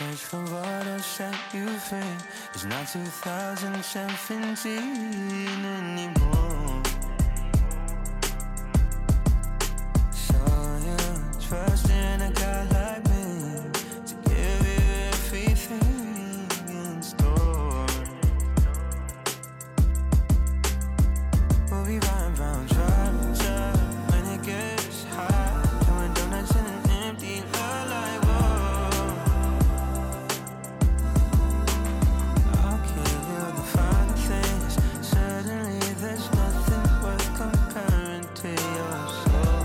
search for what will set you free. It's not 2017 anymore. So you trust in a guy like me to give you everything in store. We'll be riding round Georgia when it gets hot, doing donuts in an empty lot like whoa. I'll give you the fine things. Suddenly there's nothing worth comparing to your soul.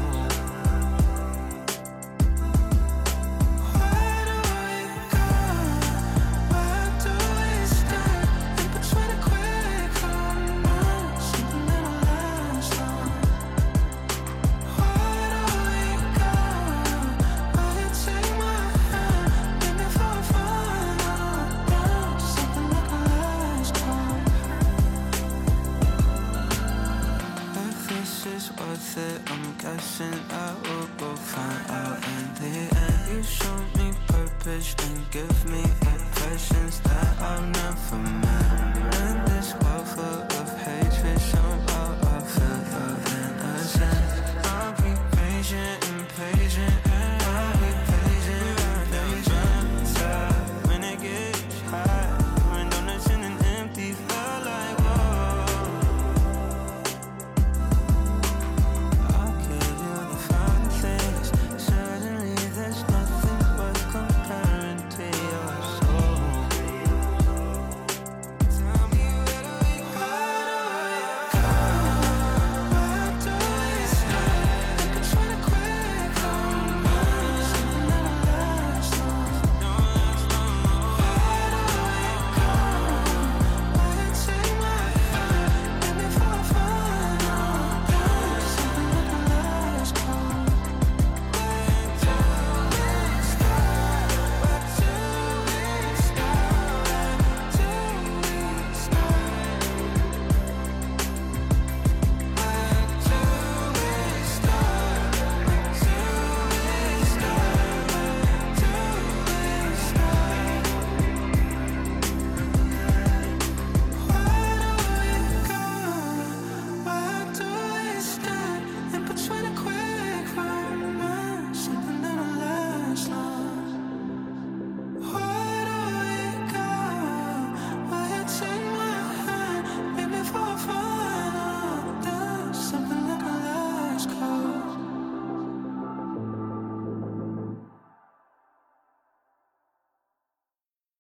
Where do we go? Where do we start? In between a quick romance, something that'll last long. Where do we go? Will you take my hand? Maybe for a final down to something like a last call. If this is worth it, I'm guessing I will go find out in the end. You show me purpose and give me impressions that I've never met.